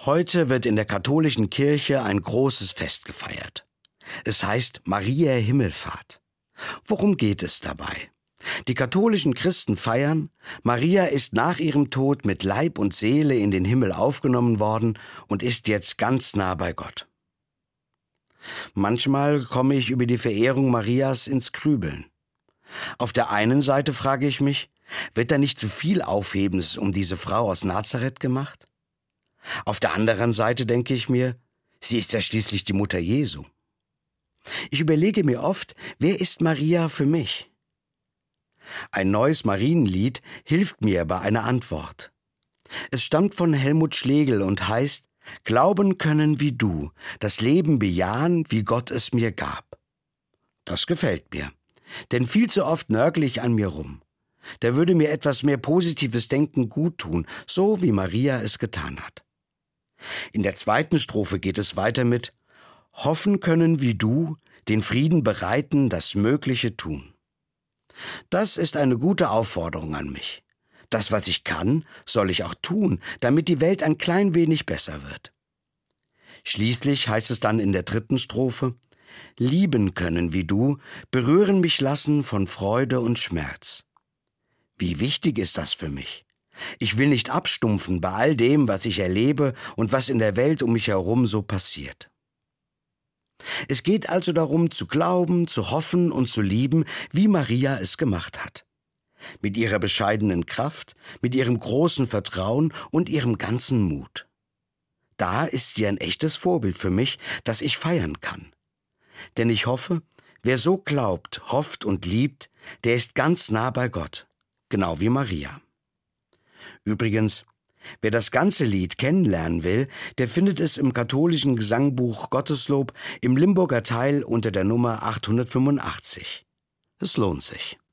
Heute wird in der katholischen Kirche ein großes Fest gefeiert. Es heißt Mariä Himmelfahrt. Worum geht es dabei? Die katholischen Christen feiern, Maria ist nach ihrem Tod mit Leib und Seele in den Himmel aufgenommen worden und ist jetzt ganz nah bei Gott. Manchmal komme ich über die Verehrung Marias ins Grübeln. Auf der einen Seite frage ich mich, wird da nicht zu viel Aufhebens um diese Frau aus Nazareth gemacht? Auf der anderen Seite denke ich mir, sie ist ja schließlich die Mutter Jesu. Ich überlege mir oft, wer ist Maria für mich? Ein neues Marienlied hilft mir bei einer Antwort. Es stammt von Helmut Schlegel und heißt: Glauben können wie du, das Leben bejahen, wie Gott es mir gab. Das gefällt mir, denn viel zu oft nörgle ich an mir rum. Da würde mir etwas mehr positives Denken gut tun, so wie Maria es getan hat. In der zweiten Strophe geht es weiter mit: Hoffen können wie du, den Frieden bereiten, das Mögliche tun. Das ist eine gute Aufforderung an mich. Das, was ich kann, soll ich auch tun, damit die Welt ein klein wenig besser wird. Schließlich heißt es dann in der dritten Strophe: Lieben können wie du, berühren mich lassen von Freude und Schmerz. Wie wichtig ist das für mich? Ich will nicht abstumpfen bei all dem, was ich erlebe und was in der Welt um mich herum so passiert. Es geht also darum, zu glauben, zu hoffen und zu lieben, wie Maria es gemacht hat. Mit ihrer bescheidenen Kraft, mit ihrem großen Vertrauen und ihrem ganzen Mut. Da ist sie ein echtes Vorbild für mich, das ich feiern kann. Denn ich hoffe, wer so glaubt, hofft und liebt, der ist ganz nah bei Gott, genau wie Maria. Übrigens, wer das ganze Lied kennenlernen will, der findet es im katholischen Gesangbuch Gotteslob im Limburger Teil unter der Nummer 885. Es lohnt sich.